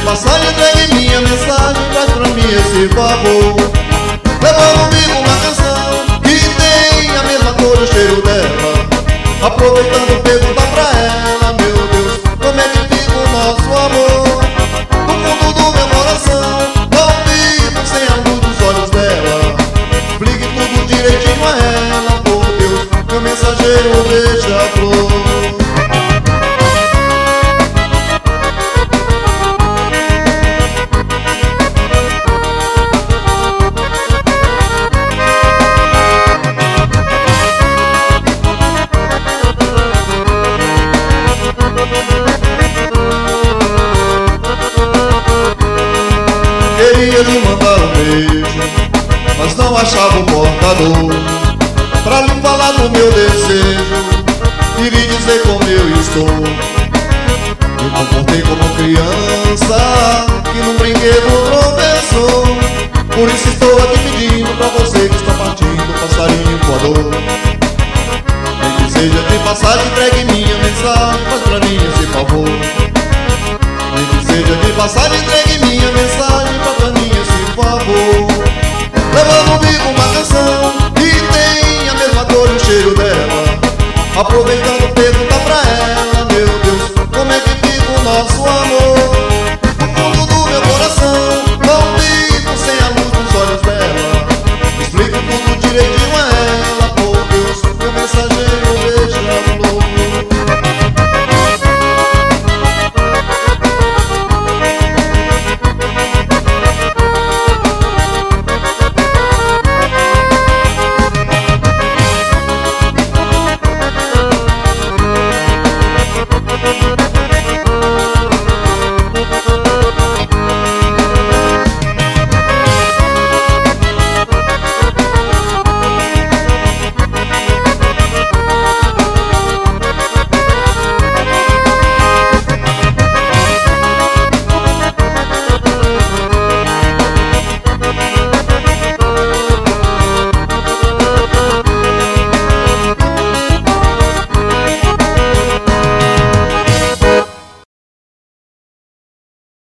passagem, entregue minha mensagem, faz pra mim esse favor. Leva comigo uma canção que tem a mesma cor e o cheiro dela. Aproveitando, pergunta pra ela, meu Deus, como é que fica o nosso amor? No fundo do meu coração, não vivo sem a luz dos olhos dela. Explique tudo direitinho a ela, por Deus, meu mensageiro beija-flor. Queria lhe mandar um beijo, mas não achava o portador pra lhe falar do meu desejo e lhe dizer como eu estou. Me comportei como criança que num brinquedo tropeçou. Por isso estou aqui pedindo pra você que está partindo, passarinho voador. Nem que seja de passagem, entregue minha mensagem, faz pra mim esse favor. Nem que seja de passagem, entregue minha mensagem, faz pra mim esse favor. Leva comigo uma canção que tem a mesma cor e o cheiro dela. Aproveita